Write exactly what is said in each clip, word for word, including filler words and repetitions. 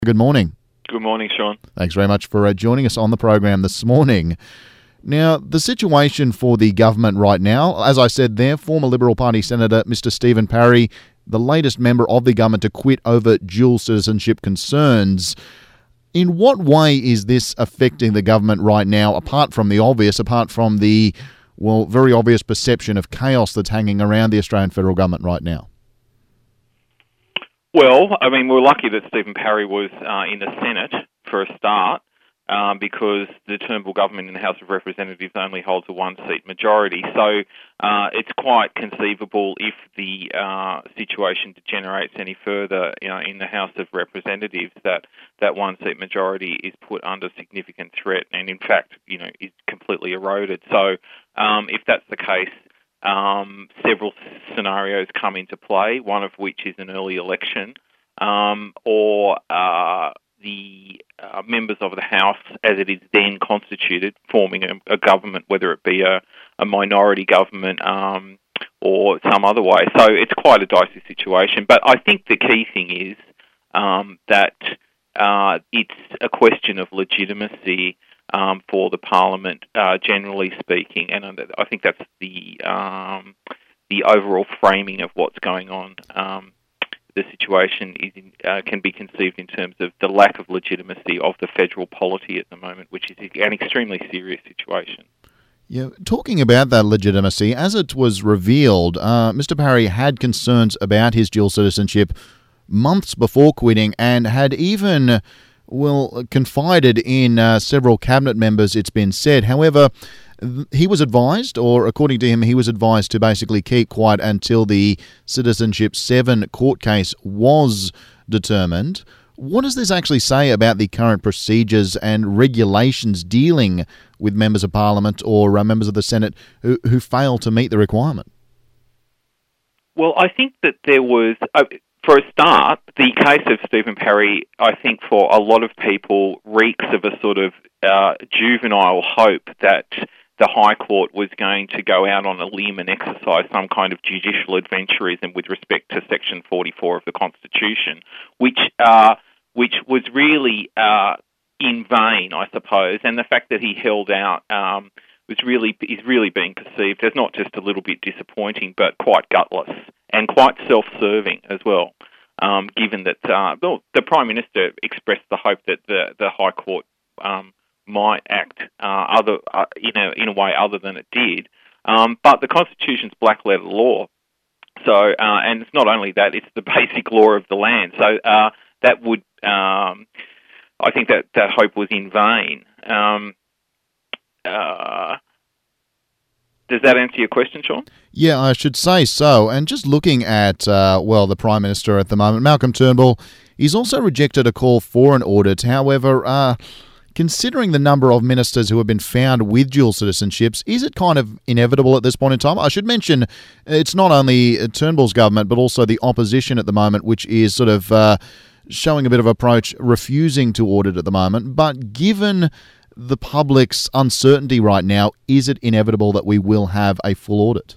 Good morning. Good morning, Sean. Thanks very much for uh, joining us on the program this morning. Now, the situation for the government right now, as I said there, former Liberal Party Senator Mister Stephen Parry, the latest member of the government to quit over dual citizenship concerns. In what way is this affecting the government right now, apart from the obvious, apart from the, well, very obvious perception of chaos that's hanging around the Australian federal government right now? Well, I mean, we're lucky that Stephen Parry was uh, in the Senate for a start, um, because the Turnbull government in the House of Representatives only holds a one-seat majority. So uh, it's quite conceivable if the uh, situation degenerates any further, you know, in the House of Representatives, that that one-seat majority is put under significant threat, and in fact, you know, is completely eroded. So um, if that's the case, Um, several scenarios come into play, one of which is an early election, um, or uh, the uh, members of the House, as it is then constituted, forming a, a government, whether it be a, a minority government um, or some other way. So it's quite a dicey situation. But I think the key thing is um, that uh, it's a question of legitimacy Um, for the Parliament, uh, generally speaking, and I think that's the um, the overall framing of what's going on. Um, the situation is in, uh, can be conceived in terms of the lack of legitimacy of the federal polity at the moment, which is an extremely serious situation. Yeah, talking about that legitimacy, as it was revealed, uh, Mister Parry had concerns about his dual citizenship months before quitting, and had even, well, confided in uh, several cabinet members, it's been said. However, th- he was advised, or according to him, he was advised to basically keep quiet until the Citizenship seven court case was determined. What does this actually say about the current procedures and regulations dealing with members of Parliament or uh, members of the Senate who, who fail to meet the requirement? Well, I think that there was... Uh, For a start, the case of Stephen Parry, I think for a lot of people, reeks of a sort of uh, juvenile hope that the High Court was going to go out on a limb and exercise some kind of judicial adventurism with respect to Section forty-four of the Constitution, which uh, which was really uh, in vain, I suppose. And the fact that he held out um, was really is really being perceived as not just a little bit disappointing, but quite gutless and quite self-serving as well, um, given that uh, well, the Prime Minister expressed the hope that the, the High Court um, might act uh, other uh, in, a, in a way other than it did. Um, but the Constitution's black-letter law, so uh, and it's not only that, it's the basic law of the land. So uh, that would, um, I think that, that hope was in vain. Um, uh, Does that answer your question, Sean? Yeah, I should say so. And just looking at, uh, well, the Prime Minister at the moment, Malcolm Turnbull, he's also rejected a call for an audit. However, uh, considering the number of ministers who have been found with dual citizenships, is it kind of inevitable at this point in time? I should mention it's not only Turnbull's government, but also the opposition at the moment, which is sort of uh, showing a bit of approach, refusing to audit at the moment. But given the public's uncertainty right now, is it inevitable that we will have a full audit?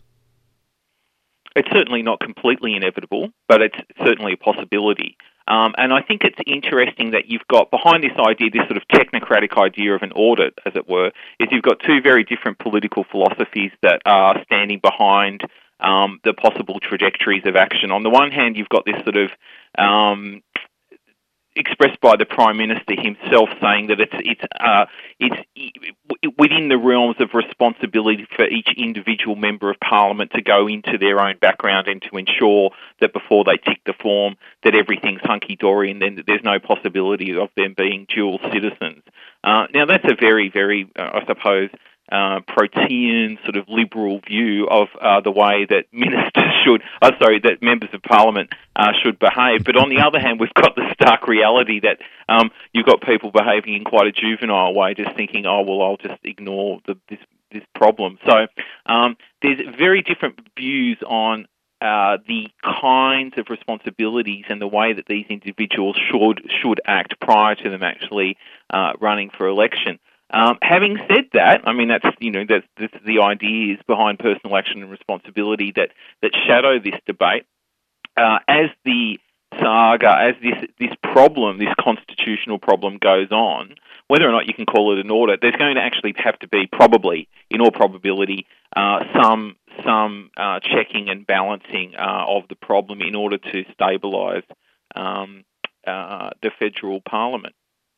It's certainly not completely inevitable, but it's certainly a possibility. Um, and I think it's interesting that you've got behind this idea, this sort of technocratic idea of an audit, as it were, is you've got two very different political philosophies that are standing behind um, the possible trajectories of action. On the one hand, you've got this sort of um, expressed by the Prime Minister himself, saying that it's it's uh, it's within the realms of responsibility for each individual member of Parliament to go into their own background and to ensure that before they tick the form that everything's hunky-dory and then there's no possibility of them being dual citizens. Uh, now that's a very, very, uh, I suppose, Uh, protean sort of liberal view of uh, the way that ministers should, oh, sorry, that members of Parliament uh, should behave. But on the other hand, we've got the stark reality that um, you've got people behaving in quite a juvenile way, just thinking, oh, well, I'll just ignore the, this this problem. So um, there's very different views on uh, the kinds of responsibilities and the way that these individuals should should act prior to them actually uh, running for election. Um, having said that, I mean, that's, you know, that's, that's the ideas behind personal action and responsibility that, that shadow this debate. Uh, as the saga, as this this problem, this constitutional problem goes on, whether or not you can call it an audit, there's going to actually have to be probably, in all probability, uh, some some uh, checking and balancing uh, of the problem in order to stabilise um, uh, the federal parliament.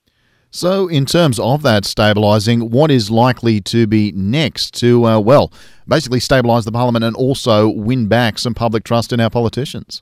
So, in terms of that stabilising, what is likely to be next to, uh, well, basically stabilise the parliament and also win back some public trust in our politicians?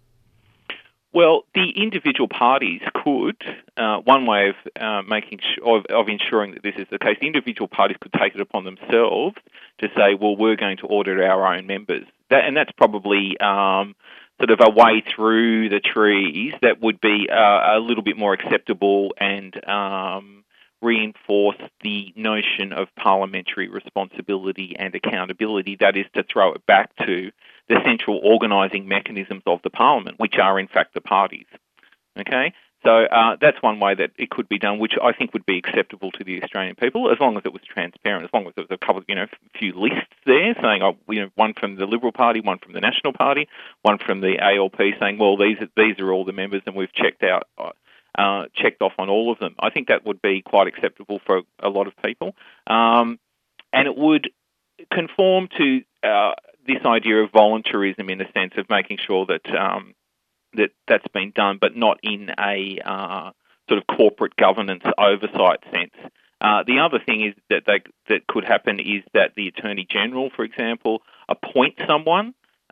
Well, the individual parties could, uh, one way of uh, making sh- of, of ensuring that this is the case, the individual parties could take it upon themselves to say, well, we're going to audit our own members. That, and that's probably um, sort of a way through the trees that would be uh, a little bit more acceptable and um, reinforce the notion of parliamentary responsibility and accountability. That is to throw it back to the central organising mechanisms of the parliament, which are in fact the parties. Okay, so uh, that's one way that it could be done, which I think would be acceptable to the Australian people, as long as it was transparent, as long as there was a couple, you know, a few lists there saying, oh, you know, one from the Liberal Party, one from the National Party, one from the A L P, saying, well, these are, these are all the members, and we've checked out. Uh, checked off on all of them. I think that would be quite acceptable for a lot of people. Um, and it would conform to uh, this idea of voluntarism in the sense of making sure that um, that that's been done, but not in a uh, sort of corporate governance oversight sense. Uh, the other thing is that they, that could happen is that the Attorney General, for example, appoints someone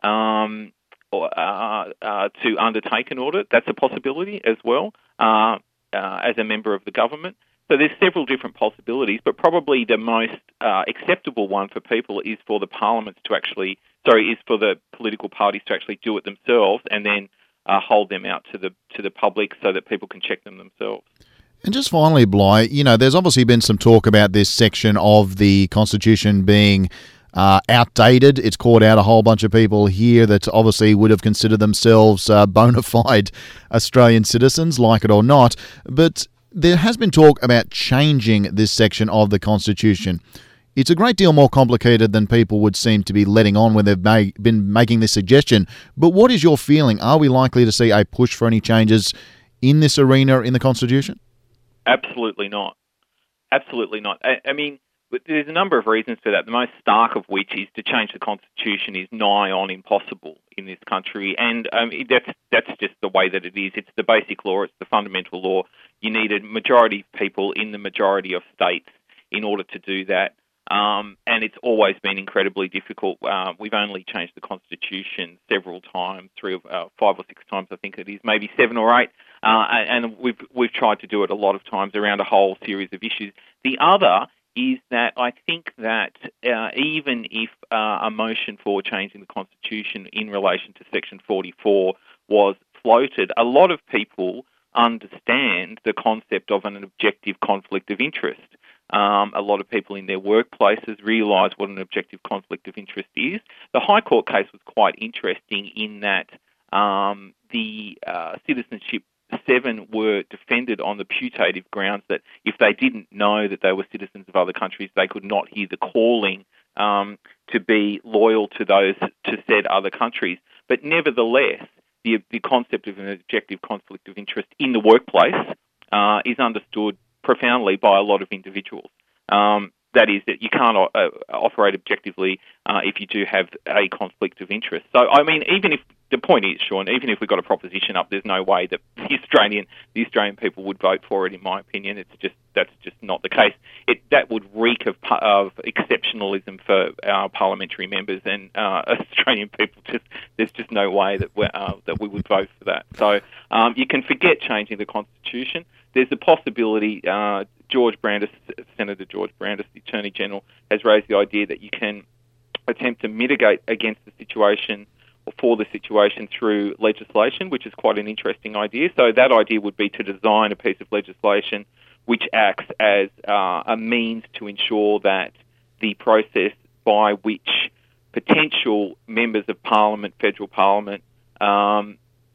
um, or, uh, uh, to undertake an audit. That's a possibility as well. Uh, uh, as a member of the government. So there's several different possibilities, but probably the most uh, acceptable one for people is for the parliaments to actually, sorry, is for the political parties to actually do it themselves and then uh, hold them out to the to the public so that people can check them themselves. And just finally, Bligh, you know, there's obviously been some talk about this section of the Constitution being Uh, outdated. It's caught out a whole bunch of people here that obviously would have considered themselves uh, bona fide Australian citizens, like it or not. But there has been talk about changing this section of the Constitution. It's a great deal more complicated than people would seem to be letting on when they've ma- been making this suggestion. But what is your feeling? Are we likely to see a push for any changes in this arena in the Constitution? Absolutely not. Absolutely not. I, I mean, But there's a number of reasons for that, the most stark of which is to change the Constitution is nigh on impossible in this country. And um, that's that's just the way that it is. It's the basic law. It's the fundamental law. You need a majority of people in the majority of states in order to do that. Um, and it's always been incredibly difficult. Uh, we've only changed the Constitution several times, three, uh, five or six times, I think it is, maybe seven or eight. Uh, and we've we've tried to do it a lot of times around a whole series of issues. The other is that I think that uh, even if uh, a motion for changing the Constitution in relation to Section forty-four was floated, a lot of people understand the concept of an objective conflict of interest. Um, a lot of people in their workplaces realise what an objective conflict of interest is. The High Court case was quite interesting in that um, the uh, citizenship seven were defended on the putative grounds that if they didn't know that they were citizens of other countries, they could not hear the calling um, to be loyal to those to said other countries. But nevertheless, the, the concept of an objective conflict of interest in the workplace uh, is understood profoundly by a lot of individuals. Um, that is, that you can't uh, operate objectively uh, if you do have a conflict of interest. So, I mean, even if the point is, Sean, even if we got a proposition up, there's no way that the Australian the Australian people would vote for it. In my opinion, it's just that's just not the case. It that would reek of of exceptionalism for our parliamentary members, and uh, Australian people. Just there's just no way that we uh, that we would vote for that. So um, you can forget changing the Constitution. There's a possibility. Uh, George Brandis, Senator George Brandis, the Attorney General, has raised the idea that you can attempt to mitigate against the situation or for the situation through legislation, which is quite an interesting idea. So that idea would be to design a piece of legislation which acts as uh, a means to ensure that the process by which potential members of Parliament, federal Parliament, um,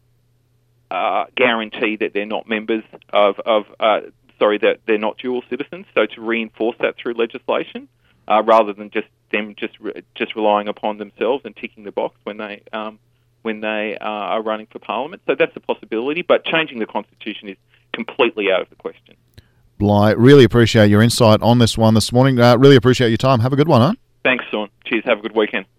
uh, guarantee that they're not members of, of uh, sorry, that they're not dual citizens. So to reinforce that through legislation, uh, rather than just them just re- just relying upon themselves and ticking the box when they um, when they uh, are running for Parliament. So that's a possibility, but changing the Constitution is completely out of the question. Bligh, really appreciate your insight on this one this morning. Uh, really appreciate your time. Have a good one, huh? Thanks, Sean. Cheers. Have a good weekend.